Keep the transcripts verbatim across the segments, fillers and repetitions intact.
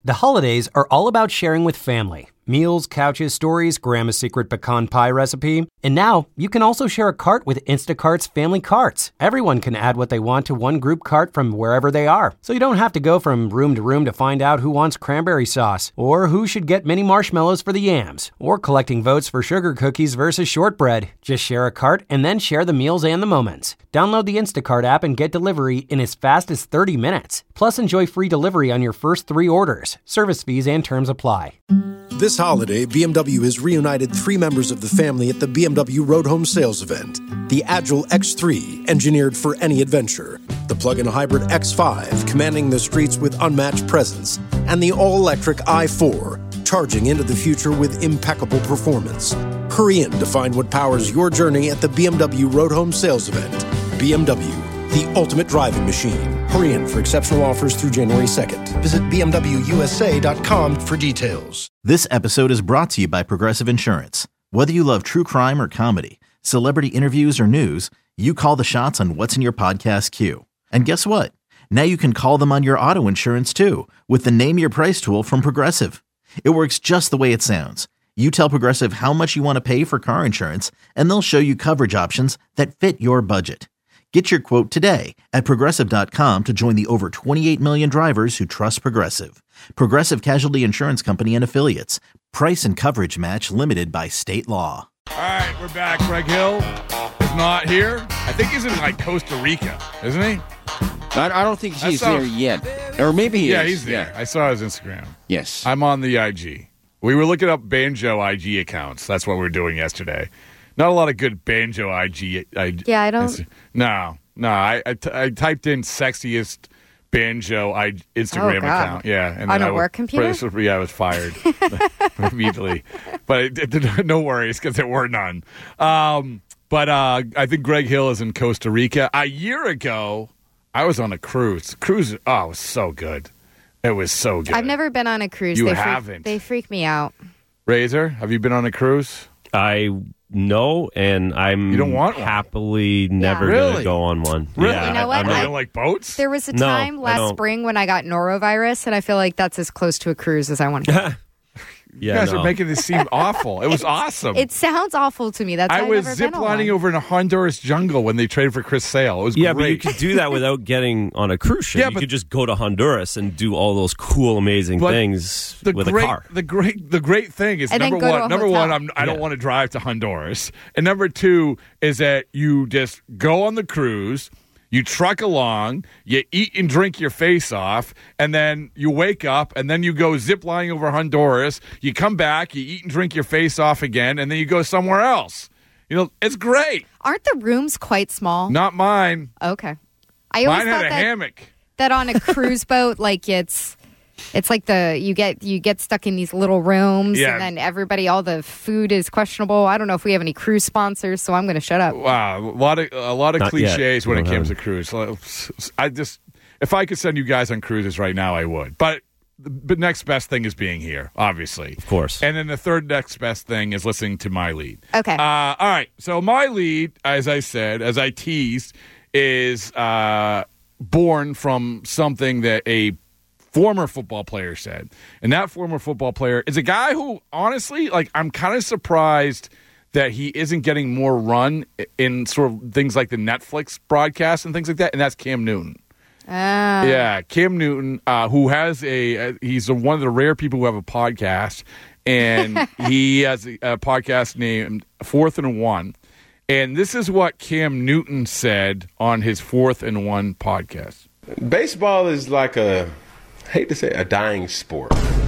The holidays are all about sharing with family. Meals, couches, stories, Grandma's secret pecan pie recipe. And now, you can also share a cart with Instacart's Family Carts. Everyone can add what they want to one group cart from wherever they are. So you don't have to go from room to room to find out who wants cranberry sauce, or who should get mini marshmallows for the yams, or collecting votes for sugar cookies versus shortbread. Just share a cart and then share the meals and the moments. Download the Instacart app and get delivery in as fast as thirty minutes. Plus, enjoy free delivery on your first three orders. Service fees and terms apply. This holiday, B M W has reunited three members of the family at the B M W Road Home Sales Event. The Agile X three, engineered for any adventure. The plug-in hybrid X five, commanding the streets with unmatched presence. And the all-electric i four, charging into the future with impeccable performance. Hurry in to find what powers your journey at the B M W Road Home Sales Event. B M W, the ultimate driving machine. Hurry in for exceptional offers through January second. Visit B M W U S A dot com for details. This episode is brought to you by Progressive Insurance. Whether you love true crime or comedy, celebrity interviews or news, you call the shots on what's in your podcast queue. And guess what? Now you can call them on your auto insurance too with the Name Your Price tool from Progressive. It works just the way it sounds. You tell Progressive how much you want to pay for car insurance, and they'll show you coverage options that fit your budget. Get your quote today at Progressive dot com to join the over twenty-eight million drivers who trust Progressive. Progressive Casualty Insurance Company and Affiliates. Price and coverage match limited by state law. All right, we're back. Greg Hill is not here. I think he's in, like, Costa Rica, isn't he? I, I don't think he's sounds, there yet. Or maybe he yeah, is. he's there. Yeah. I saw his Instagram. Yes. I'm on the I G. We were looking up banjo I G accounts. That's what we were doing yesterday. Not a lot of good banjo I G. I, yeah, I don't. No, no. I, I, t- I typed in sexiest banjo I Instagram oh, God. account. Yeah, and on then a I work was, computer. Yeah, I was fired immediately. But it, it, no worries, because there were none. Um, but uh, I think Greg Hill is in Costa Rica. A year ago, I was on a cruise. Cruise. Oh, it was so good. It was so good. I've never been on a cruise. You they haven't. Freak, they freak me out. Razor, have you been on a cruise? I know, and I'm you don't want one. happily never Yeah. going Really? to go on one. Really? Yeah, You know what? I'm You not- don't like boats? There was a No, time I last don't. spring when I got norovirus, and I feel like that's as close to a cruise as I want to get. You yeah, guys no. are making this seem awful. It was awesome. It sounds awful to me. That's why I I've was never been on ziplining one. over in a Honduras jungle when they traded for Chris Sale. It was Yeah, but you great. could do that without getting on a cruise ship. Yeah, you but- could just go to Honduras and do all those cool, amazing But things the with great, a car. The great, the great thing is And then number go to one. a Number hotel. one, I'm, I don't Yeah. want to drive to Honduras, and number two is that you just go on the cruise. You truck along, you eat and drink your face off, and then you wake up, and then you go ziplining over Honduras. You come back, you eat and drink your face off again, and then you go somewhere else. You know, it's great. Aren't the rooms quite small? Not mine. Okay. I always Mine had thought a that, hammock. that on a cruise boat, like it's it's like the you get you get stuck in these little rooms, Yeah. and then everybody, all the food is questionable. I don't know if we have any cruise sponsors, so I'm going to shut up. Wow, a lot of a lot of Not yet. cliches when We it don't comes to have cruise. I just, if I could send you guys on cruises right now, I would. But the next best thing is being here, obviously, Of course. And then the third next best thing is listening to my lead. Okay. Uh, all right. So my lead, as I said, as I teased, is uh, born from something that a former football player said. And that former football player is a guy who, honestly, like, I'm kind of surprised that he isn't getting more run in sort of things like the Netflix broadcast and things like that, and that's Cam Newton. Ah. Yeah, Cam Newton, uh, who has a, uh, he's a, one of the rare people who have a podcast, and he has a, a podcast named Fourth and One. And this is what Cam Newton said on his Fourth and One podcast. Baseball is like a, I hate to say, a dying sport.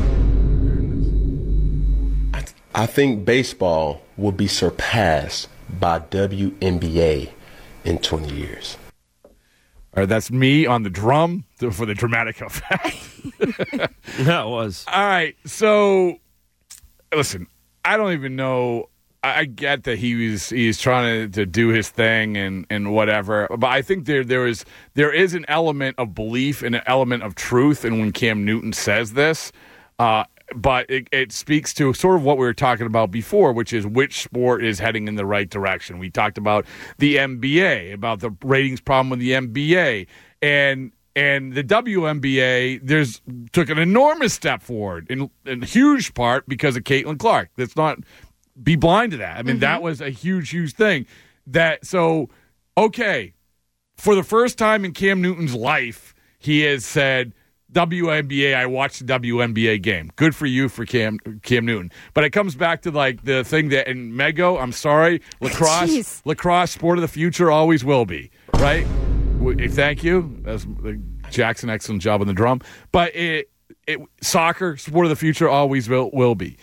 I, th- I think baseball will be surpassed by W N B A in twenty years. All right, that's me on the drum for the dramatic effect. That was. All right, so listen, I don't even know. I I get that he was he's trying to, to do his thing and, and whatever, but I think there there is there is an element of belief and an element of truth in when Cam Newton says this. Uh, but it, it speaks to sort of what we were talking about before, which is which sport is heading in the right direction. We talked about the N B A, about the ratings problem with the N B A, and And the W N B A there's took an enormous step forward in, in huge part because of Caitlin Clark. Let's not be blind to that. I mean, mm-hmm. that was a huge, huge thing. That so okay, for the first time in Cam Newton's life, he has said, W N B A, I watched the W N B A game. Good for you for Cam Cam Newton. But it comes back to like the thing that in Mego, I'm sorry, lacrosse, Jeez. lacrosse, sport of the future, always will be, right? Thank you. That's Jackson, excellent job on the drum. But it, it soccer, sport of the future, always will, will be.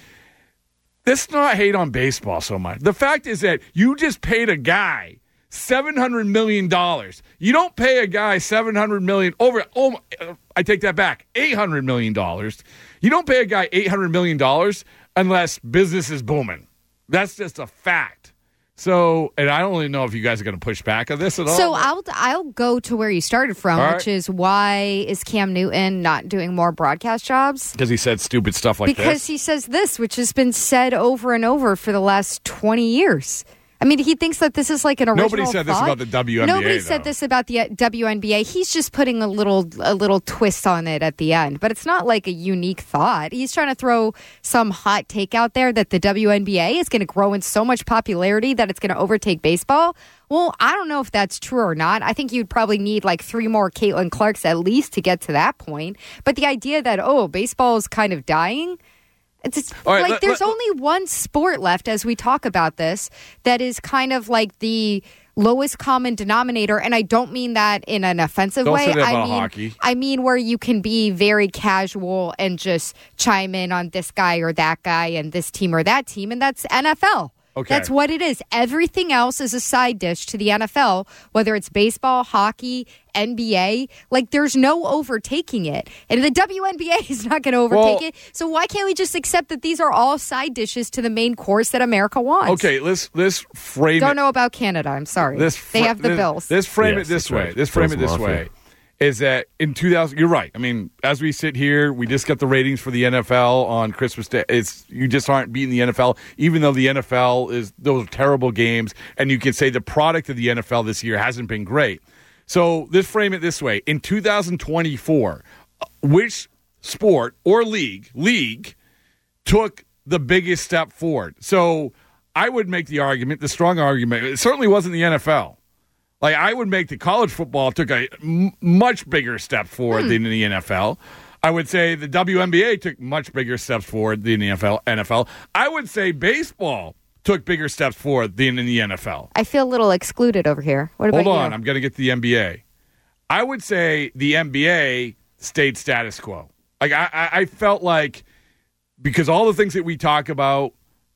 Let's not hate on baseball so much. The fact is that you just paid a guy seven hundred million dollars. You don't pay a guy seven hundred million dollars over, oh, I take that back, eight hundred million dollars. You don't pay a guy eight hundred million dollars unless business is booming. That's just a fact. So, and I don't really know if you guys are going to push back on this at all. So I'll I'll go to where you started from, All right. which is why is Cam Newton not doing more broadcast jobs? Because he said stupid stuff like because this? he says this, which has been said over and over for the last twenty years. I mean, he thinks that this is like an original Nobody said this thought. about the W N B A, Nobody though. said this about the uh, W N B A. He's just putting a little a little twist on it at the end. But it's not like a unique thought. He's trying to throw some hot take out there that the W N B A is going to grow in so much popularity that it's going to overtake baseball. Well, I don't know if that's true or not. I think you'd probably need like three more Caitlin Clarks at least to get to that point. But the idea that, oh, baseball is kind of dying... It's just, All right, like let- there's let- only one sport left as we talk about this that is kind of like the lowest common denominator, and I don't mean that in an offensive Don't way. say that I about mean hockey. I mean where you can be very casual and just chime in on this guy or that guy and this team or that team, and that's N F L. Okay. That's what it is. Everything else is a side dish to the N F L, whether it's baseball, hockey, N B A. Like, there's no overtaking it. And the W N B A is not going to overtake Well- it. So why can't we just accept that these are all side dishes to the main course that America wants? Okay, let's let's frame Don't it. know about Canada. I'm sorry. This they fra- have the this, Bills. Let's frame Yes, it this that's way. right. Let's frame Bills it this Mafia. way. Is that in two thousand? You're right. I mean, as we sit here, we just got the ratings for the N F L on Christmas Day. It's you just aren't beating the N F L, even though the N F L is those are terrible games, and you can say the product of the N F L this year hasn't been great. So let's frame it this way: in two thousand twenty-four, which sport or league league took the biggest step forward? So I would make the argument, the strong argument, it certainly wasn't the N F L. Like, I would make the college football took a m- much bigger step forward Hmm. than the N F L. I would say the W N B A took much bigger steps forward than the N F L. N F L. I would say baseball took bigger steps forward than in the N F L. I feel a little excluded over here. What about Hold on, you? I'm going to get to the N B A. I would say the N B A stayed status quo. Like, I, I, I felt like because all the things that we talk about,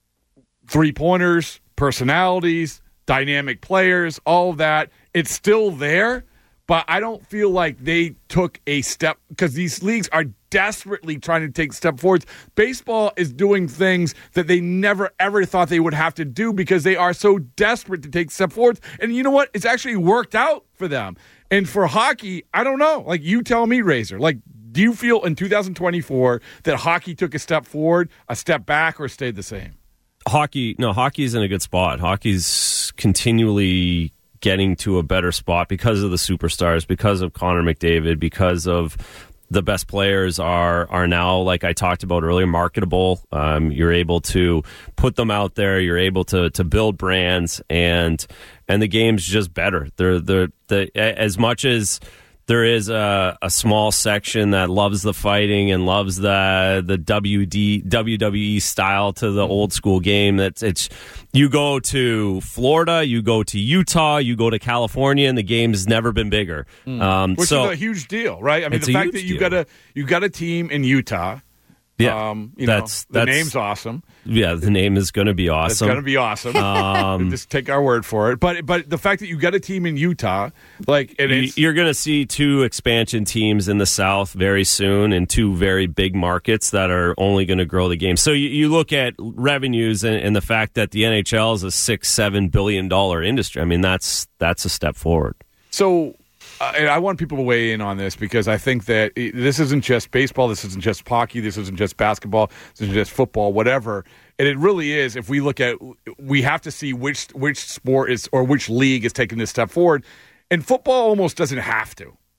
three-pointers, personalities, dynamic players, all of that, it's still there, but I don't feel like they took a step because these leagues are desperately trying to take step forwards. Baseball is doing things that they never, ever thought they would have to do because they are so desperate to take step forwards. And you know what? It's actually worked out for them. And for hockey, I don't know. Like, you tell me, Razor. Like, do you feel in two thousand twenty-four that hockey took a step forward, a step back, or stayed the same? Hockey, no, hockey's in a good spot. Hockey's continually getting to a better spot because of the superstars, because of Connor McDavid, because of the best players are are now, like I talked about earlier, marketable. Um, you're able to put them out there. You're able to to build brands, and and the game's just better. They're they're the as much as there is a, a small section that loves the fighting and loves the the W D, W W E style to the old school game. That's it's you go to Florida, you go to Utah, you go to California, and the game's never been bigger. Um, Which so is a huge deal, right? I mean, It's the a fact huge that you deal. got a you got a team in Utah. yeah, Um, you that's know, the that's name's awesome. yeah, the name is going to be It's awesome. going to be awesome. Um, Just take our word for it. But but the fact that you got a team in Utah, like, and You- it's, You're going to see two expansion teams in the South very soon in two very big markets that are only going to grow the game. So you, you look at revenues and, and the fact that the N H L is a six, seven billion dollar industry. I mean, that's that's a step forward. so. Uh, and I want people to weigh in on this because I think that it, this isn't just baseball, this isn't just hockey, this isn't just basketball, this isn't just football, whatever. And it really is. If we look at, we have to see which which sport is or which league is taking this step forward. And football almost doesn't have to.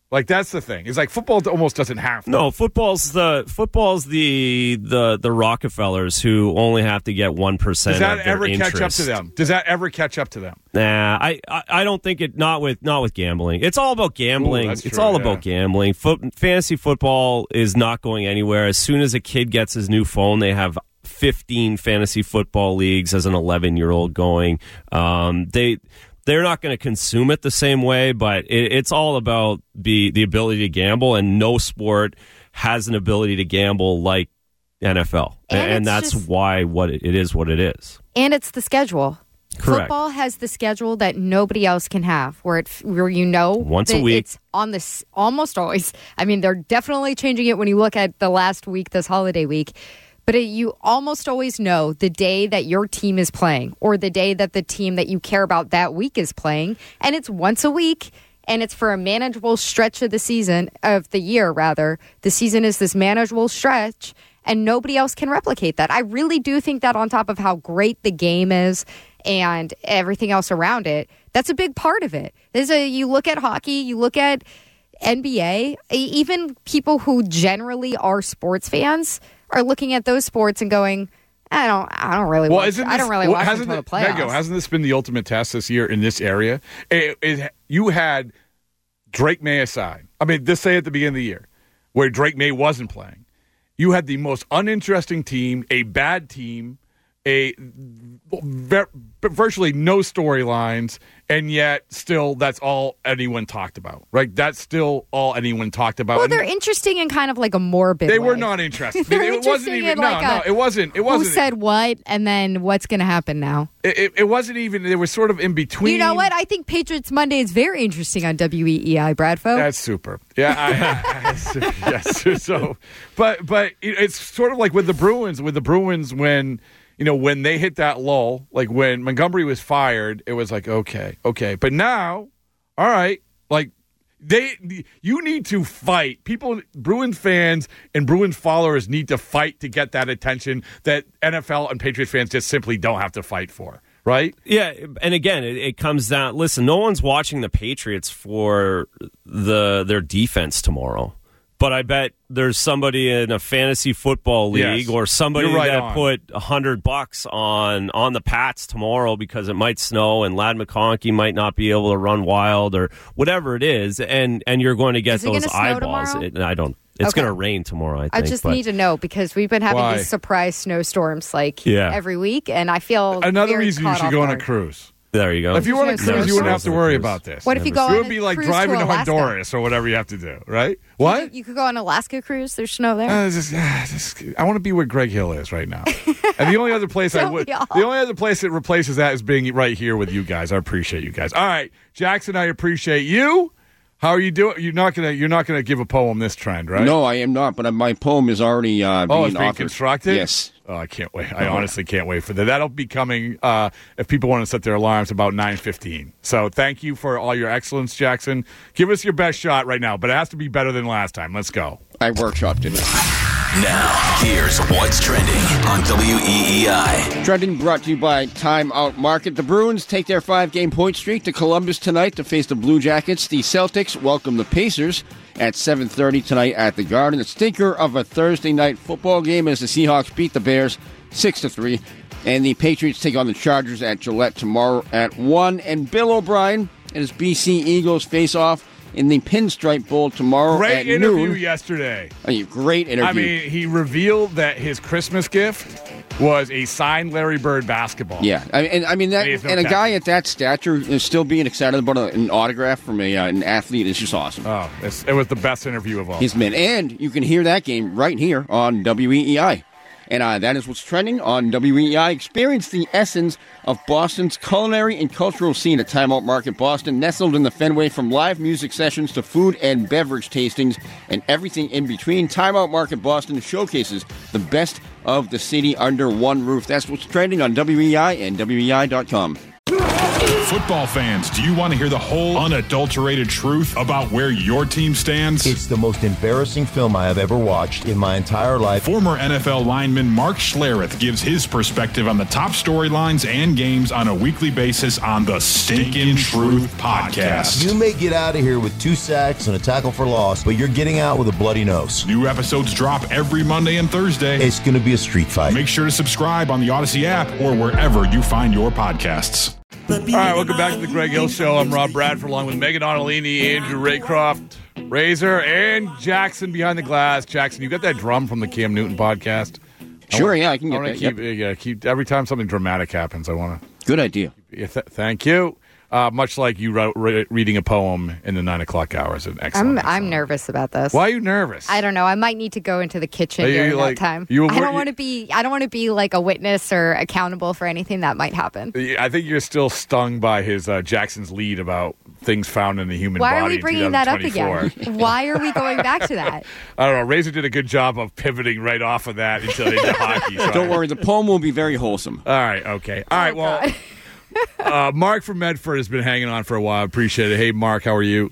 Like, that's the thing. It's like football almost doesn't have to. No, football's the football's the the the Rockefellers who only have to get one percent. Does that of their ever interest. catch up to them? Does that ever catch up to them? Nah, I, I, I don't think it. Not with not with gambling. It's all about gambling. Ooh, that's it's true, all yeah. about gambling. Foot, fantasy football is not going anywhere. As soon as a kid gets his new phone, they have fifteen fantasy football leagues as an eleven-year-old going. Um, they. They're not going to consume it the same way, but it, it's all about the, the ability to gamble, and no sport has an ability to gamble like N F L. And, and that's just, why what it, it is what it is. And it's the schedule. Correct. Football has the schedule that nobody else can have, where it where you know once that a week. It's on this almost always. I mean, they're definitely changing it when you look at the last week, this holiday week. But it, you almost always know the day that your team is playing, or the day that the team that you care about that week is playing, and it's once a week, and it's for a manageable stretch of the season, of the year rather. The season is this manageable stretch, and nobody else can replicate that. I really do think that, on top of how great the game is and everything else around it, that's a big part of it. There's a, you look at hockey, you look at N B A, even people who generally are sports fans are looking at those sports and going, I don't, I don't really, well, watch, isn't this, I don't really well, watch hasn't until the it, playoffs. Mego, hasn't this been the ultimate test this year in this area? It, it, you had Drake May aside. I mean, this say at the beginning of the year, where Drake May wasn't playing. You had the most uninteresting team, a bad team, a virtually no storylines, and yet still that's all anyone talked about, right? That's still all anyone talked about. Well, and they're interesting in kind of like a morbid They way. were not interesting. They're it interesting wasn't even in no, like no. a, It wasn't. It wasn't. Who said what, and then what's going to happen now? It, it, it wasn't even. There was sort of in between. You know what? I think Patriots Monday is very interesting on W E E I, Bradfo. That's super. Yeah, I, I, yes. So, but but it's sort of like with the Bruins. With the Bruins, when you know when they hit that lull, like when Montgomery was fired, it was like okay, okay. But now, all right, like they, you need to fight. People, Bruins fans and Bruins followers need to fight to get that attention that N F L and Patriots fans just simply don't have to fight for. Right? Yeah, and again, it, it comes down. Listen, no one's watching the Patriots for the their defense tomorrow. But I bet there's somebody in a fantasy football league yes. or somebody right that on. put a hundred bucks on on the Pats tomorrow because it might snow and Ladd McConkey might not be able to run wild or whatever it is, and and you're going to get Is it those gonna snow eyeballs. tomorrow? It, I don't. It's Okay. going to rain tomorrow. I think. I just but, need to know because we've been having Why? these surprise snowstorms like Yeah. every week, and I feel Another very reason you caught should off go on a guard. cruise. There you go. If you were on a Never cruise, you wouldn't have to seen worry a cruise. about this. What if you go It on would a be like cruise driving to to Alaska? Honduras or whatever you have to do, right? What? You could go on an Alaska cruise. There's snow there. Uh, just, uh, just, I want to be where Greg Hill is right now. And the only other place I Don't would, we all? the only other place that replaces that is being right here with you guys. I appreciate you guys. All right, Jackson, I appreciate you. How are you doing? You're not gonna, you're not gonna give a poem this trend, right? No, I am not, but my poem is already uh, being Oh, it's being authored. constructed? Yes. Oh, I can't wait. I honestly can't wait for that. That'll be coming uh, if people want to set their alarms about nine fifteen. So thank you for all your excellence, Jackson. Give us your best shot right now, but it has to be better than last time. Let's go. I workshopped it. Now, here's what's trending on W E E I. Trending brought to you by Time Out Market. The Bruins take their five-game point streak to Columbus tonight to face the Blue Jackets. The Celtics welcome the Pacers at seven thirty tonight at the Garden. A stinker of a Thursday night football game as the Seahawks beat the Bears six to three. And the Patriots take on the Chargers at Gillette tomorrow at one. And Bill O'Brien and his B C Eagles face off in the Pinstripe Bowl tomorrow Great at interview noon. yesterday. A great interview. I mean, he revealed that his Christmas gift was a signed Larry Bird basketball. Yeah, I mean, and I mean that, He has no and a catch. guy at that stature is still being excited about a, an autograph from a uh, an athlete is just awesome. Oh, it's, it was the best interview of all. He's been, and you can hear that game right here on W E E I. And uh, that is what's trending on W E E I. Experience the essence of Boston's culinary and cultural scene at Time Out Market Boston, nestled in the Fenway. From live music sessions to food and beverage tastings and everything in between, Time Out Market Boston showcases the best of the city under one roof. That's what's trending on W E E I and W E E I dot com. Football fans, do you want to hear the whole unadulterated truth about where your team stands? It's the most embarrassing film I have ever watched in my entire life. Former N F L lineman Mark Schlereth gives his perspective on the top storylines and games on a weekly basis on the Stinkin' Truth Podcast. You may get out of here with two sacks and a tackle for loss, but you're getting out with a bloody nose. New episodes drop every Monday and Thursday. It's going to be a street fight. Make sure to subscribe on the Odyssey app or wherever you find your podcasts. All right, welcome back to the Greg Hill Show. I'm Rob Bradford, along with Megan Ottolini, Andrew Raycroft, Razor, and Jackson behind the glass. Jackson, you got that drum from the Cam Newton podcast? Sure, I yeah, I can get I that. Keep, Yep. yeah, keep every time something dramatic happens, I want to. Good idea. Yeah, th- thank you. Uh, much like you wrote, re- reading a poem in the nine o'clock hours. An excellent. I'm I'm nervous about this. Why are you nervous? I don't know. I might need to go into the kitchen Are you, during like- that time. you I avoid- don't want to be. I don't want to be like a witness or accountable for anything that might happen. I think you're still stung by his uh, Jackson's lead about things found in the human Why body. are we in bringing that up twenty twenty-four. again? Why are we going back to that? I don't know. Razor did a good job of pivoting right off of that until into hockey. So Don't I- worry, the poem will be very wholesome. All right, okay. All right, well, uh, Mark from Medford has been hanging on for a while. Appreciate it. Hey, Mark, how are you?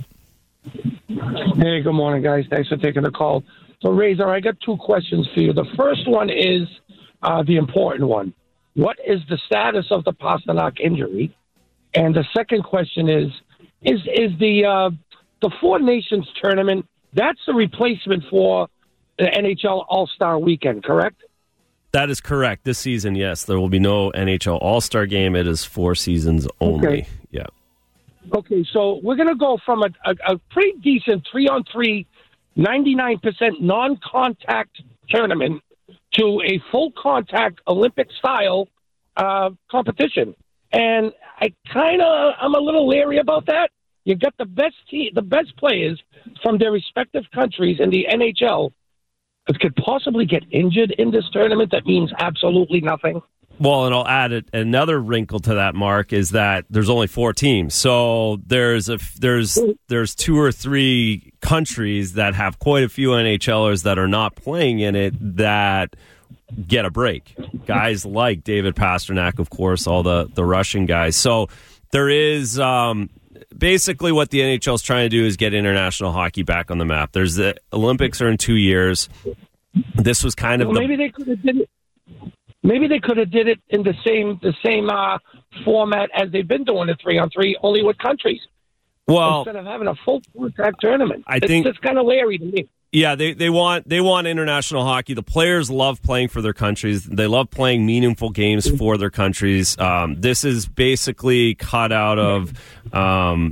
Hey, good morning, guys. Thanks for taking the call. So, Razor, I got two questions for you. The first one is uh, the important one. What is the status of the Pasternak injury? And the second question is, is is the uh, the Four Nations tournament, that's the replacement for the N H L All-Star Weekend, correct? That is correct. This season, yes, there will be no N H L All-Star game. It is four seasons only. Okay. Yeah. Okay, so we're going to go from a, a, a pretty decent three-on-three, ninety-nine percent non-contact tournament to a full-contact Olympic-style uh, competition. And I kind of, I'm a little leery about that. You got the best team, the best players from their respective countries in the N H L that could possibly get injured in this tournament. That means absolutely nothing. Well, and I'll add it, another wrinkle to that, Mark, is that there's only four teams. So there's a there's there's two or three countries that have quite a few NHLers that are not playing in it that get a break. Guys like David Pasternak, of course, all the the Russian guys. So there is um, basically what the N H L is trying to do is get international hockey back on the map. There's the Olympics are in two years. This was kind of well, the, maybe they could have did it. Maybe they could have did it in the same the same uh, format as they've been doing the three on three, only with countries. Well, instead of having a full contact tournament, I it's, think it's kind of leery to me. Yeah, they, they want they want international hockey. The players love playing for their countries. They love playing meaningful games for their countries. Um, this is basically cut out of um,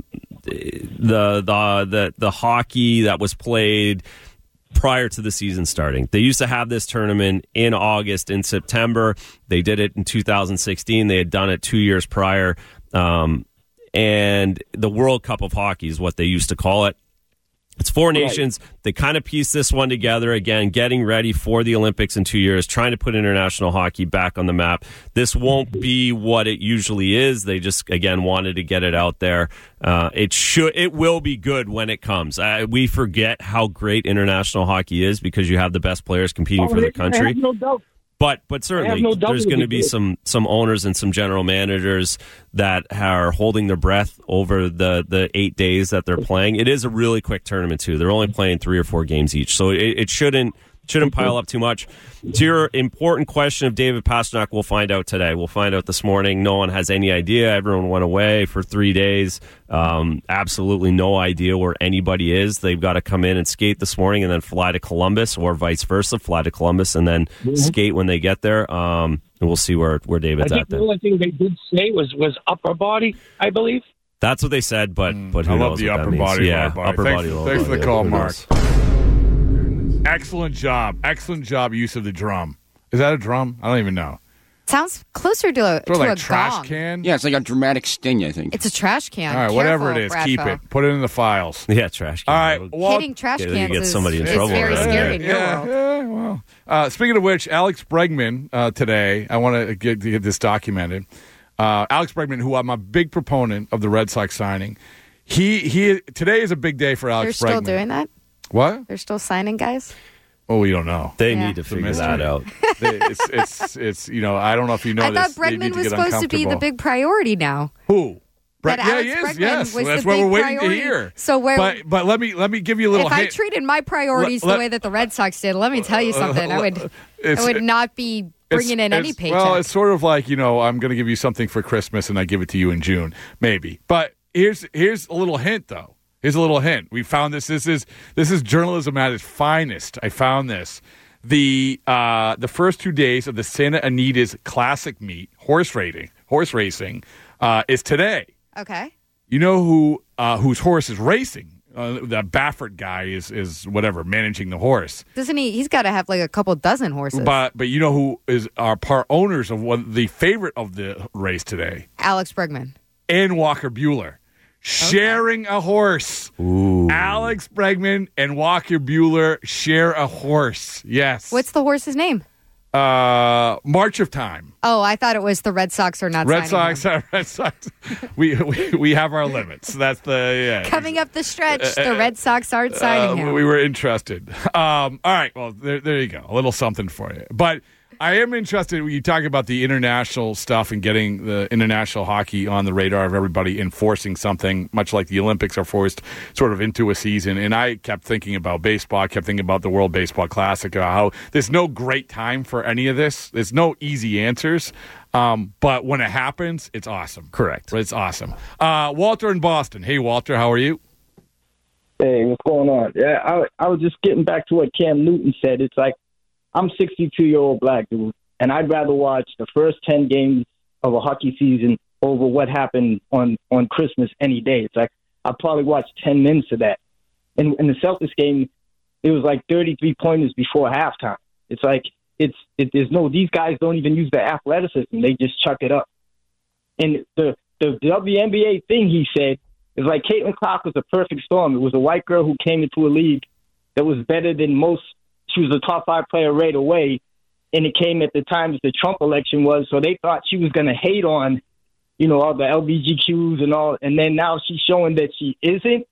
the the the the hockey that was played prior to the season starting. They used to have this tournament in August and September. They did it in two thousand sixteen. They had done it two years prior. Um, and the World Cup of Hockey is what they used to call it. It's four nations. Right. They kind of pieced this one together, again, getting ready for the Olympics in two years, trying to put international hockey back on the map. This won't be what it usually is. They just, again, wanted to get it out there. Uh, it should, it will be good when it comes. Uh, we forget how great international hockey is because you have the best players competing oh, for their country. I have no doubt. But but certainly no there's going to be some, some owners and some general managers that are holding their breath over the, the eight days that they're playing. It is a really quick tournament, too. They're only playing three or four games each, so it, it shouldn't shouldn't pile up too much. To your important question of David Pasternak, we'll find out today. We'll find out this morning. No one has any idea. Everyone went away for three days. Um, absolutely no idea where anybody is. They've got to come in and skate this morning and then fly to Columbus, or vice versa, fly to Columbus and then mm-hmm. skate when they get there. Um, and we'll see where, where David's I think at then. The only thing they did say was, was upper body, I believe. That's what they said, but, Mm, but who I knows love the what upper that means. body, Yeah, lower body. upper Thanks, body, lower thanks body. for the call, Who Mark. knows? Excellent job. Excellent job use of the drum. Is that a drum? I don't even know. Sounds closer to a, Sort of to like a trash gong. can? Yeah, it's like a dramatic sting, I think. It's a trash can. All right, Careful, whatever it is, Bradford. keep it. Put it in the files. Yeah, trash can. All right. Well, Hitting trash yeah, cans get is, somebody in is trouble very right scary in your yeah, world. yeah, well. Uh, speaking of which, Alex Bregman uh, today, I want to get, get this documented. Uh, Alex Bregman, who I'm a big proponent of the Red Sox signing, he he today is a big day for Alex They're Bregman. still doing that? What? They're still signing guys? Oh, we don't know. They Yeah. need to It's a figure mystery. that out. They- it's, it's, it's, you know, I don't know if you know I this. thought They need Bregman to was get supposed to be the uncomfortable. big priority now. Who? Brett, that yeah, Alex he is. Bregman Yes, was that's the what big we're waiting priority. to hear. So where? But but let me let me give you a little. If I hint. treated my priorities Let- the way that the Red Sox did, let me tell you something. I would, I It's- would not be bringing in any it's- paycheck. Well, it's sort of like, you know, I'm going to give you something for Christmas and I give it to you in June, maybe. But here's here's a little hint, though. Here's a little hint. We found this. This is this is journalism at its finest. I found this. The uh, the first two days of the Santa Anita's Classic meet, horse racing, horse racing, uh, is today. Okay. You know who uh, whose horse is racing? Uh, the Baffert guy is is whatever managing the horse. Doesn't he? He's got to have like a couple dozen horses. But but you know who is are part owners of one the favorite of the race today? Alex Bregman And Walker Buehler. Sharing a horse. Ooh. Alex Bregman and Walker Buehler share a horse. Yes. What's the horse's name? Uh, March of Time. Oh, I thought it was the Red Sox are not Red signing Sox. him. Red Sox. we, we we have our limits. That's the yeah. Coming up the stretch, the Red Sox aren't signing Uh, him. we were interested. Um, all right. Well, there, there you go. A little something for you. But I am interested when you talk about the international stuff and getting the international hockey on the radar of everybody, enforcing something, much like the Olympics are forced sort of into a season. And I kept thinking about baseball. I kept thinking about the World Baseball Classic, uh, how there's no great time for any of this. There's no easy answers. Um, but when it happens, it's awesome. Correct. It's awesome. Uh, Walter in Boston. Hey, Walter, how are you? Hey, what's going on? Yeah, I, I was just getting back to what Cam Newton said. It's like, I'm a sixty-two-year-old black dude, and I'd rather watch the first ten games of a hockey season over what happened on, on Christmas any day. It's like, I'd probably watch ten minutes of that. In, in the Celtics game, it was like thirty-three pointers before halftime. It's like, it's it, there's no, these guys don't even use their athleticism. They just chuck it up. And the, the W N B A thing he said is like Caitlin Clark was a perfect storm. It was a white girl who came into a league that was better than most. She was a top five player right away, and it came at the time that the Trump election was, so they thought she was going to hate on, you know, all the L G B T Qs and all, and then now she's showing that she isn't.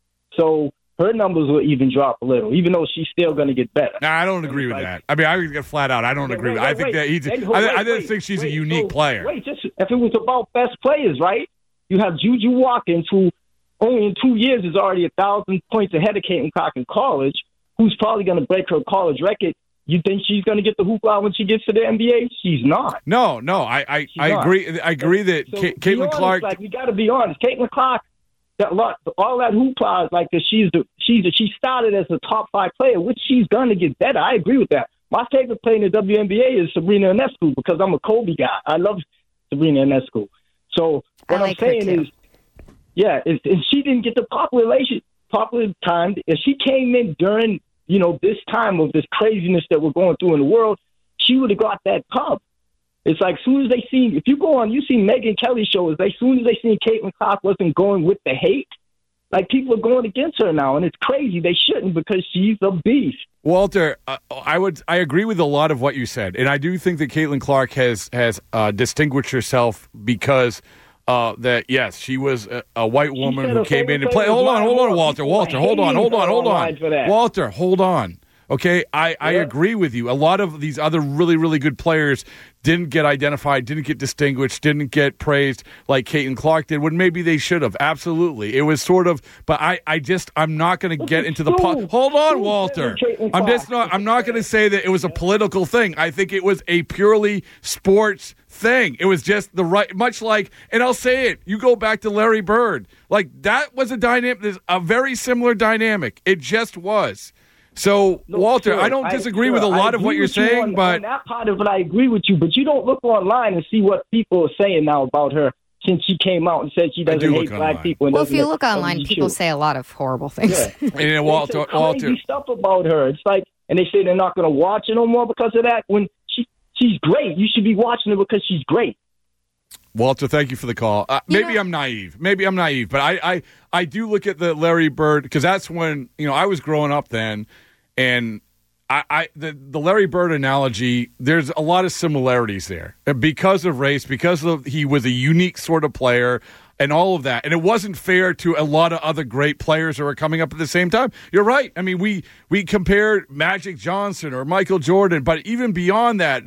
So her numbers will even drop a little, even though she's still going to get better. No, I don't agree with like, that. I mean, I would get flat out. I don't wait, agree wait, with wait, I think wait, that he's. wait, I, wait, I just wait, think she's wait, a unique so, player. Wait, just if it was about best players, right? You have Juju Watkins, who only in two years is already a thousand points ahead of Caitlin Clark in college, who's probably going to break her college record. You think she's going to get the hoopla when she gets to the N B A? She's not. No, no, I, I, I not. agree. I agree that So, Ca- be Caitlin honest, Clark. like we got to be honest. Caitlin Clark, that lot, all that hoopla is like that. She's the she's the, she started as a top five player, which she's going to get better. I agree with that. My favorite player in the W N B A is Sabrina Ionescu because I'm a Kobe guy. I love Sabrina Ionescu. So what like I'm her saying too. is, yeah, if, if she didn't get the population popular time, if she came in during you know this time of this craziness that we're going through in the world, she would have got that pub. It's like as soon as they see, if you go on, you see Megyn Kelly shows, as soon as they see Caitlin Clark wasn't going with the hate, like people are going against her now, and it's crazy. They shouldn't because she's a beast. Walter, uh, I would I agree with a lot of what you said, and I do think that Caitlin Clark has has uh, distinguished herself because uh, that yes, she was a, a white woman said who her came in favorite and played. player Hold was on, Ryan hold on, Moore. Walter, People Walter, are hold on, hating hold on, her hold online on, for that. Walter, hold on. Okay, I, I Yeah. agree with you. A lot of these other really, really good players didn't get identified, didn't get distinguished, didn't get praised like Caitlin Clark did, when maybe they should have. Absolutely. It was sort of, but I, I just, I'm not going to get into the, po- hold on, Walter. I'm just not, I'm not going to say that it was a political thing. I think it was a purely sports thing. It was just the right, much like, and I'll say it, you go back to Larry Bird. Like, that was a dynamic, there's a very similar dynamic. It just was. So, Look, Walter, sure, I don't disagree I, with a sure, lot I of what agree you're with you saying, on, but on that part of it, I agree with you. But you don't look online and see what people are saying now about her since she came out and said she doesn't do hate look black online. people. And Well, if doesn't you hate look online, L G B T Q. people say a lot of horrible things. Yeah. and They Walter, say Walter, crazy stuff about her. It's like, and they say they're not going to watch it no more because of that. When she she's great, you should be watching her because she's great. Walter, thank you for the call. Uh, You maybe know- I'm naive. Maybe I'm naive, but I, I, I do look at the Larry Bird because that's when you know I was growing up then, and I, I the, the Larry Bird analogy. There's a lot of similarities there because of race, because of he was a unique sort of player. And all of that. And it wasn't fair to a lot of other great players who are coming up at the same time. You're right. I mean, we we compared Magic Johnson or Michael Jordan, but even beyond that,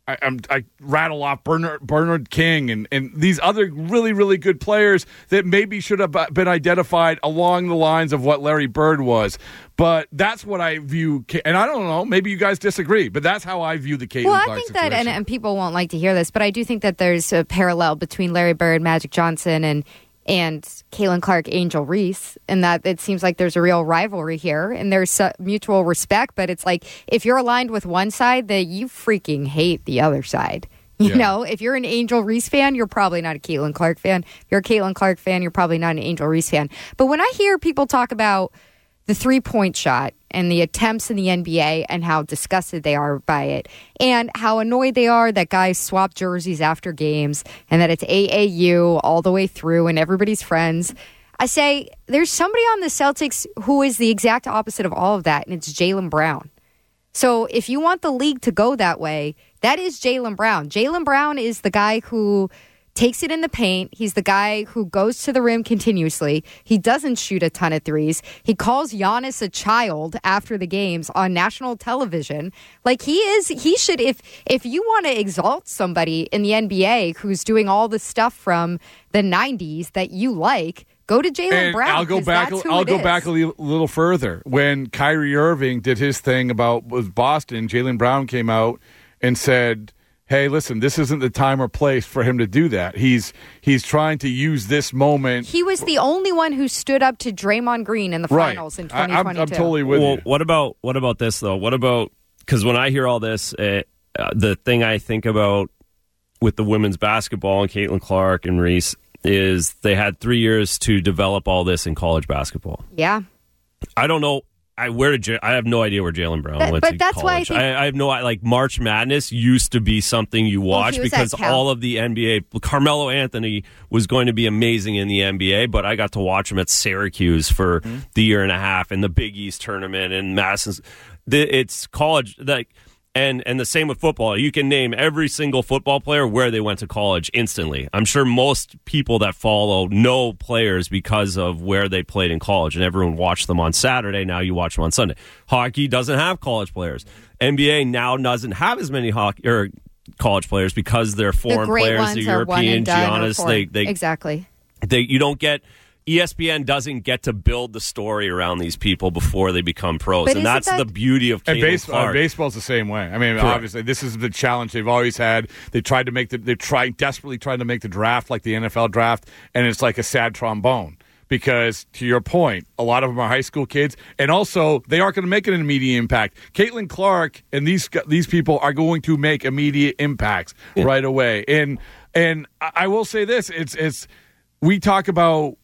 I, I'm, I rattle off Bernard, Bernard King and, and these other really, really good players that maybe should have been identified along the lines of what Larry Bird was. But that's what I view, and I don't know, maybe you guys disagree, but that's how I view the Caitlin well, Clark I think situation. that, and, and people won't like to hear this, but I do think that there's a parallel between Larry Bird, Magic Johnson, and and Caitlin Clark, Angel Reese, and that it seems like there's a real rivalry here, and there's uh, mutual respect, but it's like, if you're aligned with one side, that you freaking hate the other side. You yeah. know, if you're an Angel Reese fan, you're probably not a Caitlin Clark fan. If you're a Caitlin Clark fan, you're probably not an Angel Reese fan. But when I hear people talk about the three-point shot and the attempts in the N B A and how disgusted they are by it and how annoyed they are that guys swap jerseys after games and that it's A A U all the way through and everybody's friends, I say there's somebody on the Celtics who is the exact opposite of all of that, and it's Jaylen Brown. So if you want the league to go that way, that is Jaylen Brown. Jaylen Brown is the guy who takes it in the paint. He's the guy who goes to the rim continuously. He doesn't shoot a ton of threes. He calls Giannis a child after the games on national television. Like he is, he should, if if you want to exalt somebody in the N B A who's doing all the stuff from the nineties that you like, go to Jaylen Brown. I'll go back. I'll go is. back a little further. When Kyrie Irving did his thing about with Boston, Jaylen Brown came out and said, hey, listen, this isn't the time or place for him to do that. He's he's trying to use this moment. He was the only one who stood up to Draymond Green in the right. finals in twenty twenty-two. I, I'm, I'm totally with well, you. What about what about this though? What about, because when I hear all this, uh, uh, the thing I think about with the women's basketball and Caitlin Clark and Reese is they had three years to develop all this in college basketball. Yeah, I don't know. I where did J- I have no idea where Jaylen Brown but, went but to that's college. Why I, think, I, I have no like March Madness used to be something you watch well, because all of the N B A. Carmelo Anthony was going to be amazing in the N B A, but I got to watch him at Syracuse for mm-hmm. the year and a half in the Big East tournament and Madison's. The, it's college like. And and the same with football. You can name every single football player where they went to college instantly. I'm sure most people that follow know players because of where they played in college, and everyone watched them on Saturday. Now you watch them on Sunday. Hockey doesn't have college players. N B A now doesn't have as many hockey or college players because they're foreign the great players. Ones the are European, Giannis, they, they exactly. They you don't get. E S P N doesn't get to build the story around these people before they become pros, but and that's that... the beauty of Caitlin and base, Clark. Uh, baseball's the same way. I mean, Correct. obviously, this is the challenge they've always had. They tried to make the they tried desperately trying to make the draft like the N F L draft, and it's like a sad trombone. Because, to your point, a lot of them are high school kids, and also they aren't going to make an immediate impact. Caitlin Clark and these these people are going to make immediate impacts yeah. right away. And and I will say this: it's it's we talk about.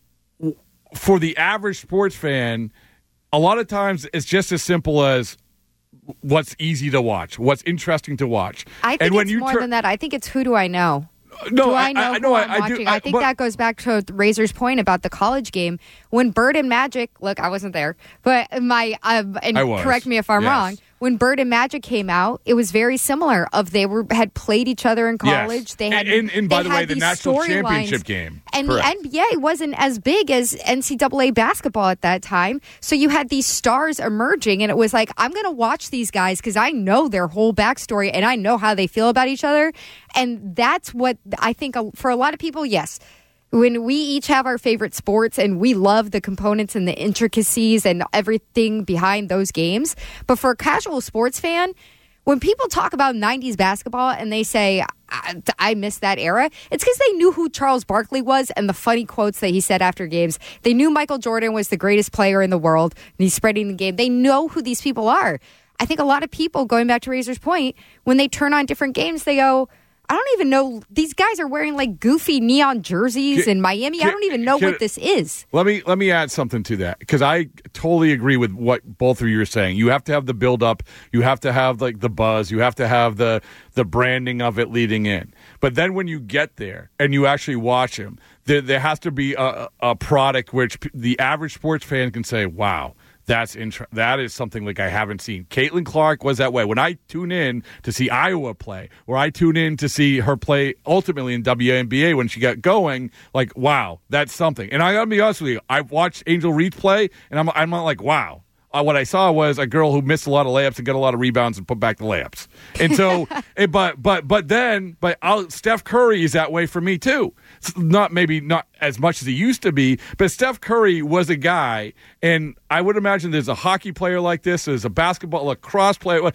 For the average sports fan, a lot of times it's just as simple as what's easy to watch, what's interesting to watch. I think and when it's you more tur- than that. I think it's who do I know? No, do I I know I, who no, I'm I, watching? I, do, I think but, that goes back to Razor's point about the college game. When Bird and Magic, look, I wasn't there, but my, uh, and I was. correct me if I'm yes. wrong, when Bird and Magic came out, it was very similar. Of they were had played each other in college. Yes. They had, and, and by they the had way, the these national storylines. championship game. And Correct. the N B A wasn't as big as N C double A basketball at that time. So you had these stars emerging, and it was like, I'm going to watch these guys because I know their whole backstory and I know how they feel about each other. And that's what I think for a lot of people, yes. When we each have our favorite sports and we love the components and the intricacies and everything behind those games. But for a casual sports fan, when people talk about nineties basketball and they say, I, I miss that era, it's because they knew who Charles Barkley was and the funny quotes that he said after games. They knew Michael Jordan was the greatest player in the world and he's spreading the game. They know who these people are. I think a lot of people, going back to Razor's point, when they turn on different games, they go, I don't even know. These guys are wearing like goofy neon jerseys can, in Miami. can, I don't even know can, what this is. Let me let me add something to that because I totally agree with what both of you are saying. You have to have the build up. You have to have like the buzz. You have to have the the branding of it leading in. But then when you get there and you actually watch them, there, there has to be a, a product which the average sports fan can say, "Wow." That's int- that is something like I haven't seen. Caitlin Clark was that way. When I tune in to see Iowa play, or I tune in to see her play ultimately in W N B A when she got going, like, wow, that's something. And I gotta be honest with you, I've watched Angel Reese play, and I'm I'm not like, wow. uh, what I saw was a girl who missed a lot of layups and got a lot of rebounds and put back the layups. And so, eh, but but but then, but I'll, Steph Curry is that way for me too. It's not maybe not as much as he used to be, but Steph Curry was a guy, and I would imagine there's a hockey player like this, there's a basketball, lacrosse player.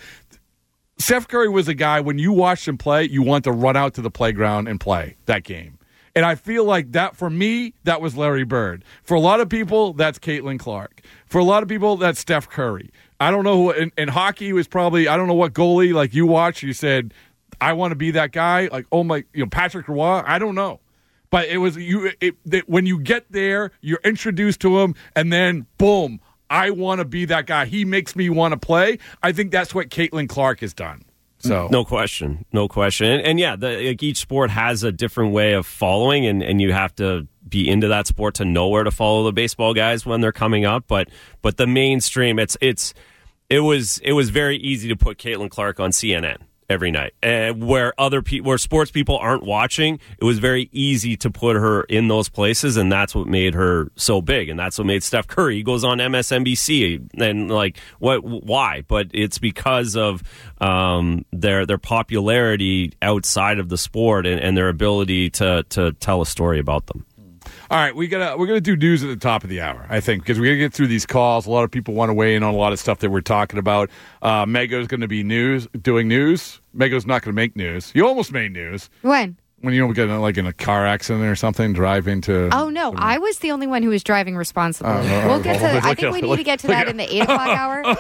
Steph Curry was a guy, when you watched him play, you want to run out to the playground and play that game. And I feel like that, for me, that was Larry Bird. For a lot of people, that's Caitlin Clark. For a lot of people, that's Steph Curry. I don't know who, in, in hockey was probably, I don't know what goalie, like you watched, you said, I want to be that guy. Like, oh my, you know, Patrick Roy, I don't know. But it was, you. It, it, when you get there, you're introduced to him, and then, boom, I want to be that guy. He makes me want to play. I think that's what Caitlin Clark has done. So no question, no question, and, and yeah, the, like each sport has a different way of following, and, and you have to be into that sport to know where to follow the baseball guys when they're coming up. But but the mainstream, it's it's it was it was very easy to put Caitlin Clark on C N N every night, and where other people, where sports people aren't watching, it was very easy to put her in those places, and that's what made her so big, and that's what made Steph Curry. He goes on M S N B C, and like, what? Why? But it's because of um, their their popularity outside of the sport and, and their ability to to tell a story about them. All right, we gotta we're gonna do news at the top of the hour, I think, because we gotta get through these calls. A lot of people want to weigh in on a lot of stuff that we're talking about. Uh, Mego's going to be news, doing news. Mego's not going to make news. You almost made news when when you know we get like in a car accident or something, driving to. Oh no, I was the only one who was driving responsibly. Oh, no, we'll get to. look I think at- we need look- to get to look that at- in the eight o'clock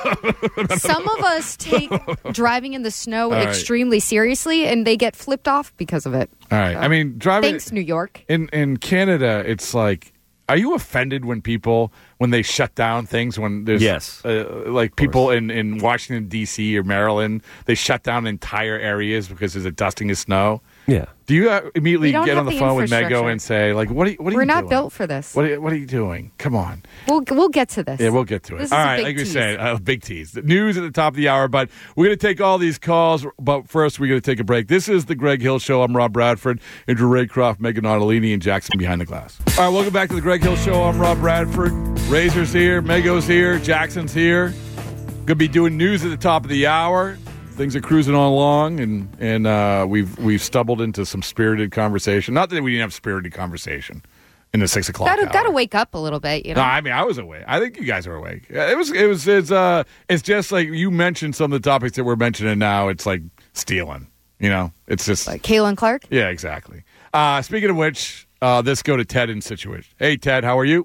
hour. Some of us take driving in the snow All right. extremely seriously, and they get flipped off because of it. All right, I mean driving. Thanks, New York. In in Canada, it's like, are you offended when people when they shut down things when there's Yes. uh, like people in, in Washington D C or Maryland, they shut down entire areas because there's a dusting of snow? Yeah. Do you uh, immediately We don't get have on the the phone with Mego infrastructure. and say like, what are you, what are We're you not doing? built for this. What are, you- what are you doing? Come on. We'll we'll get to this. Yeah, we'll get to it. This is All a right, big like we tease. said, uh, big tease. The news at the top of the hour, but we're going to take all these calls. But first, we're going to take a break. This is the Greg Hill Show. I'm Rob Bradford, Andrew Raycroft, Megan Ottolini, and Jackson behind the glass. All right, welcome back to the Greg Hill Show. I'm Rob Bradford. Razor's here, Mego's here, Jackson's here. Going to be doing news at the top of the hour. Things are cruising on along, and and uh, we've we've stumbled into some spirited conversation. Not that we didn't have spirited conversation in the six o'clock Gotta hour. gotta wake up a little bit, you know. No, I mean I was awake. I think you guys are awake. It was it was it's uh it's just like you mentioned some of the topics that we're mentioning now. It's like stealing. You know, it's just like Caitlin Clark. Yeah, exactly. Uh, speaking of which, uh, let's go to Ted in Situation. Hey, Ted, how are you?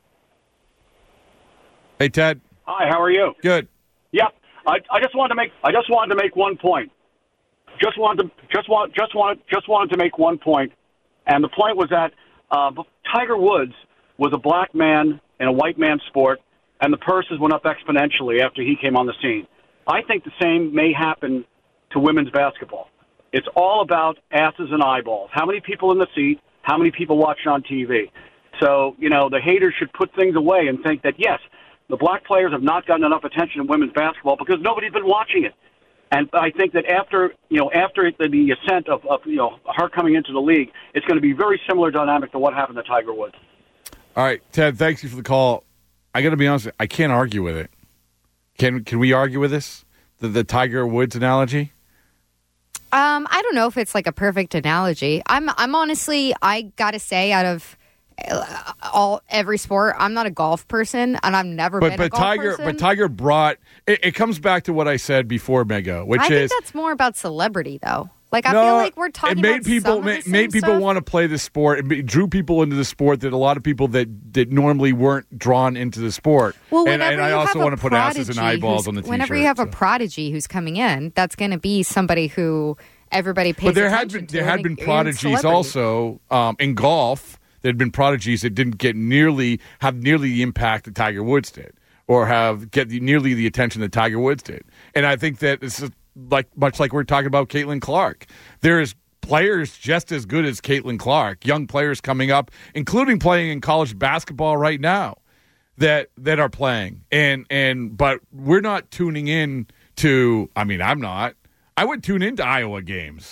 Hey, Ted. Hi, how are you? Good. Yeah, I, I just wanted to make I just wanted to make one point. Just wanted to just want just wanted just wanted to make one point, and the point was that uh, Tiger Woods was a black man in a white man's sport, and the purses went up exponentially after he came on the scene. I think the same may happen to women's basketball. It's all about asses and eyeballs. How many people in the seat? How many people watching on T V? So, you know, the haters should put things away and think that, yes, the black players have not gotten enough attention in women's basketball because nobody's been watching it. And I think that after, you know, after the, the ascent of, of, you know, her coming into the league, it's going to be very similar dynamic to what happened to Tiger Woods. All right, Ted, thanks you for the call. I got to be honest with you, I can't argue with it. Can can we argue with this? The, the Tiger Woods analogy? Um, I don't know if it's like a perfect analogy. I'm I'm honestly, I gotta say, out of uh, all every sport, I'm not a golf person, and I've never But been but a golf Tiger person. but Tiger brought it, it comes back to what I said before, Mego, which I is think that's more about celebrity, though. Like I No, feel like we're talking it made about people some of the made, same made people stuff. want to play the sport. It ma- drew people into the sport that a lot of people that, that normally weren't drawn into the sport. Well, and, whenever and I you also have want a to put asses and prodigy eyeballs who's- on the t-shirt. Whenever you have so. a prodigy who's coming in, that's going to be somebody who everybody pays But there had attention been to. there had and- been and prodigies celebrity. also um, in golf. There had been prodigies that didn't get nearly have nearly the impact that Tiger Woods did, or have get the, nearly the attention that Tiger Woods did. And I think that this is like much like we're talking about Caitlin Clark. There's players just as good as Caitlin Clark, young players coming up, including playing in college basketball right now, that that are playing. And and but we're not tuning in to. I mean, I'm not. I would tune into Iowa games.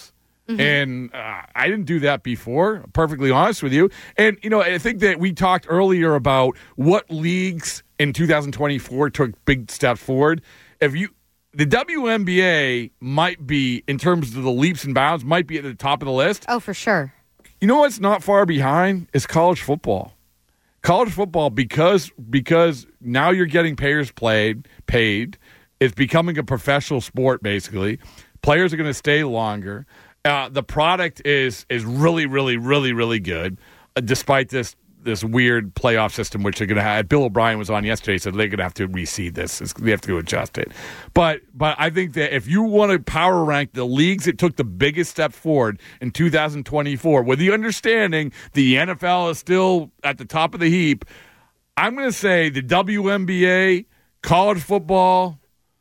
Mm-hmm. And uh, I didn't do that before, perfectly honest with you. And, you know, I think that we talked earlier about what leagues in two thousand twenty-four took big steps forward. If you, the W N B A might be, in terms of the leaps and bounds, might be at the top of the list. Oh, for sure. You know what's not far behind is college football. College football, because because now you're getting players played, paid. It's becoming a professional sport, basically. Players are going to stay longer. Uh, the product is is really, really, really, really good, uh, despite this this weird playoff system, which they're going to have. Bill O'Brien was on yesterday, said they're going to have to reseed this. It's, they have to adjust it. But but I think that if you want to power rank the leagues that took the biggest step forward in two thousand twenty-four, with the understanding the N F L is still at the top of the heap, I'm going to say the W N B A, college football.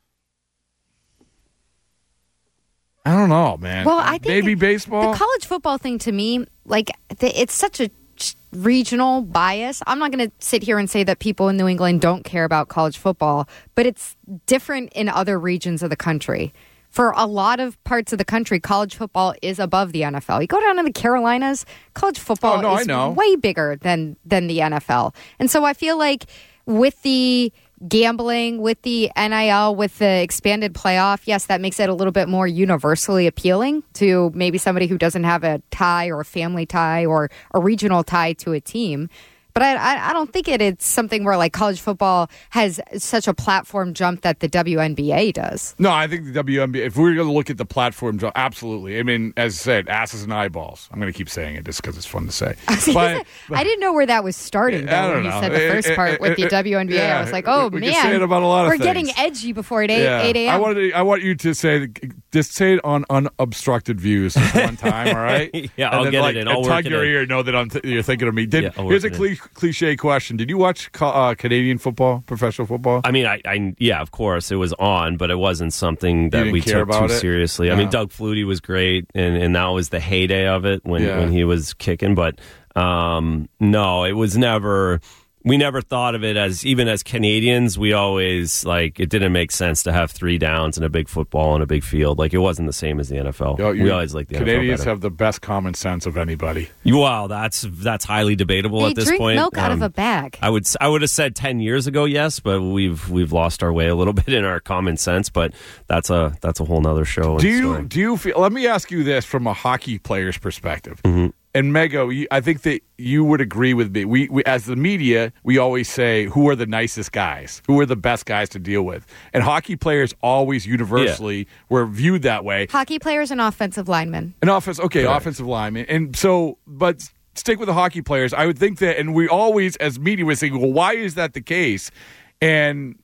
I don't know, man. Well, I think maybe baseball. The college football thing to me, like, the, it's such a regional bias. I'm not going to sit here and say that people in New England don't care about college football, but it's different in other regions of the country. For a lot of parts of the country, college football is above the N F L. You go down to the Carolinas, college football oh, no, is I know. way bigger than than the N F L. And so I feel like with the gambling, with the N I L, with the expanded playoff, yes, that makes it a little bit more universally appealing to maybe somebody who doesn't have a tie or a family tie or a regional tie to a team. But I, I, I don't think it, it's something where like college football has such a platform jump that the W N B A does. No, I think the W N B A, if we're going to look at the platform jump, absolutely. I mean, as I said, asses and eyeballs. I'm going to keep saying it just because it's fun to say. But, but, I didn't know where that was starting, though, I don't when you know. said the first it, part it, with it, the W N B A. Yeah, I was like, oh, we man. We can say it about a lot of we're things. getting edgy before eight yeah. a.m. I, wanted to, I want you to say, just say it on unobstructed views just one time, all right? yeah, and I'll then, get like, it in. I'll tug work your it ear, in. know that I'm th- you're thinking of me. Did, yeah, here's a cli- cliche question. Did you watch uh, Canadian football, professional football? I mean, I, I yeah, of course, it was on, but it wasn't something that we took too it? seriously. No. I mean, Doug Flutie was great, and, and that was the heyday of it when, Yeah. when he was kicking. But um, no, it was never. We never thought of it as, even as Canadians, we always, like, it didn't make sense to have three downs and a big football and a big field. Like, it wasn't the same as the N F L. Yo, we always liked the Canadians N F L better. have the best common sense of anybody. Wow, that's that's highly debatable They at this drink point. milk out Um, of a bag. I would I would have said ten years ago, yes, but we've we've lost our way a little bit in our common sense. But that's a that's a whole nother show. And Do you story. do you feel? Let me ask you this from a hockey player's perspective. Mm-hmm. And Mego, you, I think that you would agree with me. We, we, as the media, we always say, who are the nicest guys? Who are the best guys to deal with? And hockey players always universally yeah. were viewed that way. Hockey players and offensive linemen. An offense, okay, Correct. offensive lineman. And so, but stick with the hockey players. I would think that, and we always, as media, would say, well, why is that the case? And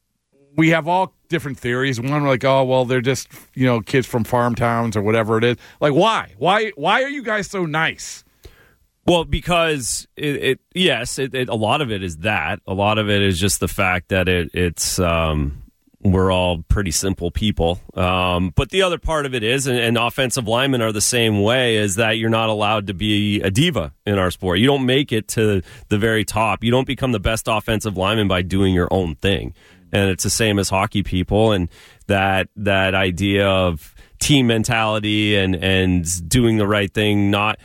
we have all different theories. One, we're like, oh, well, they're just, you know, kids from farm towns or whatever it is. Like, why? Why Why are you guys so nice? Well, because it, it yes, it, it, a lot of it is that. A lot of it is just the fact that it, it's um, we're all pretty simple people. Um, but the other part of it is, and, and offensive linemen are the same way, is that you're not allowed to be a diva in our sport. You don't make it to the very top. You don't become the best offensive lineman by doing your own thing. And it's the same as hockey people, and that that idea of team mentality and, and doing the right thing, not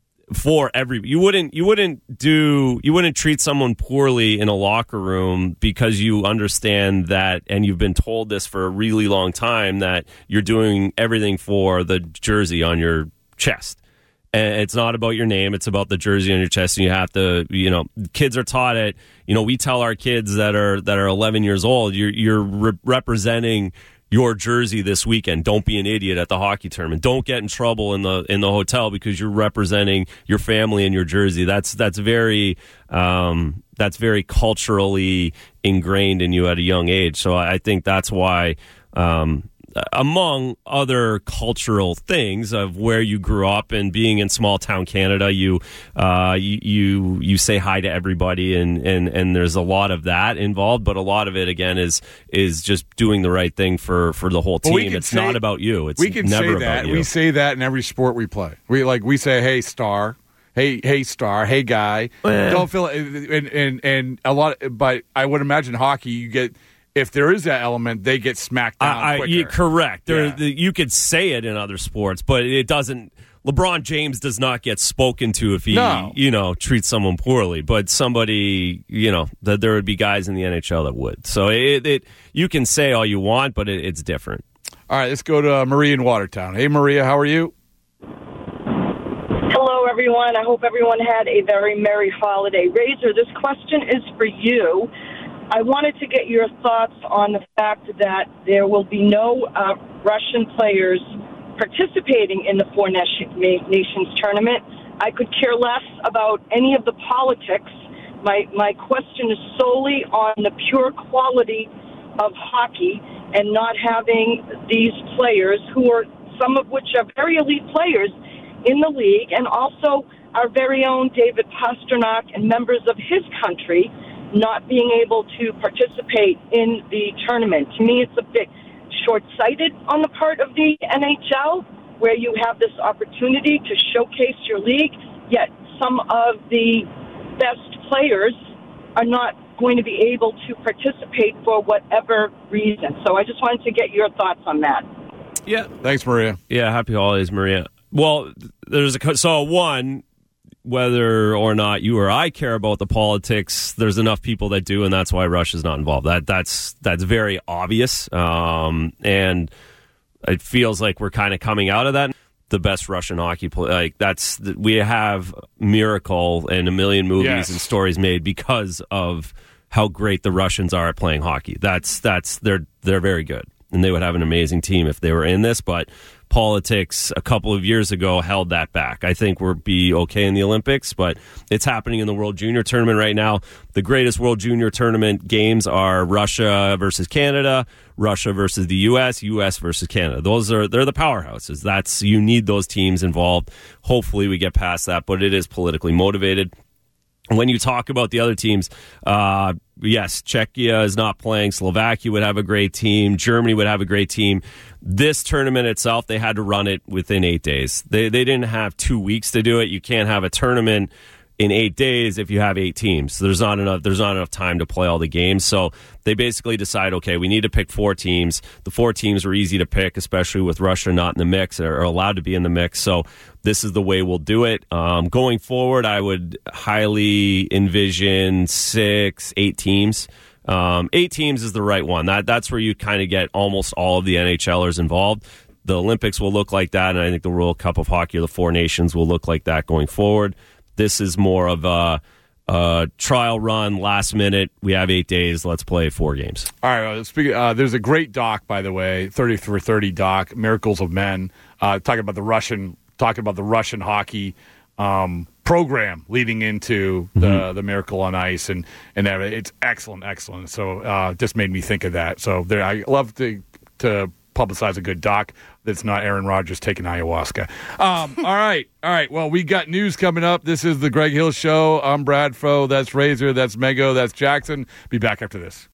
for every you wouldn't you wouldn't do you wouldn't treat someone poorly in a locker room because you understand that, and you've been told this for a really long time, that you're doing everything for the jersey on your chest. And it's not about your name, it's about the jersey on your chest. And you have to, you know, kids are taught it. You know, we tell our kids that are that are eleven years old, you're you're re- representing your jersey this weekend. Don't be an idiot at the hockey tournament. Don't get in trouble in the in the hotel because you're representing your family in your jersey. That's that's very um, that's very culturally ingrained in you at a young age. So I think that's why. Um, among other cultural things of where you grew up and being in small town Canada, you uh, you, you you say hi to everybody, and, and, and there's a lot of that involved. But a lot of it, again, is is just doing the right thing for, for the whole Well, team. It's say, not about you. It's we can never say about that. you. We say that in every sport we play. We like we say, "Hey, star." Hey, hey, star. Hey, guy. Well, Don't feel and and and a lot. But I would imagine hockey. You get. if there is that element, they get smacked down I, quicker. I, correct. There, Yeah. the, you could say it in other sports, but it doesn't. LeBron James does not get spoken to if he, No. you know, treats someone poorly. But somebody, you know, that there would be guys in the N H L that would. So it, it you can say all you want, but it, it's different. All right, let's go to uh, Maria in Watertown. Hey, Maria, how are you? Hello, everyone. I hope everyone had a very merry holiday. Razor, this question is for you. I wanted to get your thoughts on the fact that there will be no uh, Russian players participating in the Four Nations tournament. I could care less about any of the politics. My my question is solely on the pure quality of hockey and not having these players, who are some of which are very elite players in the league, and also our very own David Pastrnak and members of his country not being able to participate in the tournament. To me, it's a bit short-sighted on the part of the N H L, where you have this opportunity to showcase your league, yet some of the best players are not going to be able to participate for whatever reason. So I just wanted to get your thoughts on that. Yeah. Thanks, Maria. Yeah, happy holidays, Maria. Well, there's a so one, whether or not you or I care about the politics, there's enough people that do, and that's why Russia's not involved. That that's that's very obvious, um, and it feels like we're kind of coming out of that. The best Russian hockey play, like that's we have Miracle and a million movies Yes. and stories made because of how great the Russians are at playing hockey. That's that's they're they're very good, and they would have an amazing team if they were in this, but politics a couple of years ago held that back. I think we'll be okay in the Olympics, but it's happening in the World Junior Tournament right now. The greatest World Junior Tournament games are Russia versus Canada, Russia versus the U S, U S versus Canada. Those are they're the powerhouses. That's you need those teams involved. Hopefully we get past that, but it is politically motivated. When you talk about the other teams, uh, yes, Czechia is not playing. Slovakia would have a great team. Germany would have a great team. This tournament itself, they had to run it within eight days. They they didn't have two weeks to do it. You can't have a tournament in eight days if you have eight teams. There's not enough. There's not enough time to play all the games. So they basically decide, okay, we need to pick four teams. The four teams were easy to pick, especially with Russia not in the mix or allowed to be in the mix. So this is the way we'll do it. Um, going forward, I would highly envision six, eight teams. Um, eight teams is the right one. That that's where you kind of get almost all of the NHLers involved. The Olympics will look like that, and I think the World Cup of Hockey or the Four Nations will look like that going forward. This is more of a, a trial run, last minute. We have eight days. Let's play four games. All right. Uh, speaking, uh, there's a great doc, by the way, thirty for thirty doc, Miracles of Men, uh, talking about the Russian, talking about the Russian hockey um, program leading into the mm-hmm. the Miracle on Ice, and and that, it's excellent, excellent. So uh, just made me think of that. So there, I love to to publicize a good doc that's not Aaron Rodgers taking ayahuasca. Um, all right. All right. Well, we got news coming up. This is the Greg Hill Show. I'm Brad Foe. That's Razor. That's Mego. That's Jackson. Be back after this.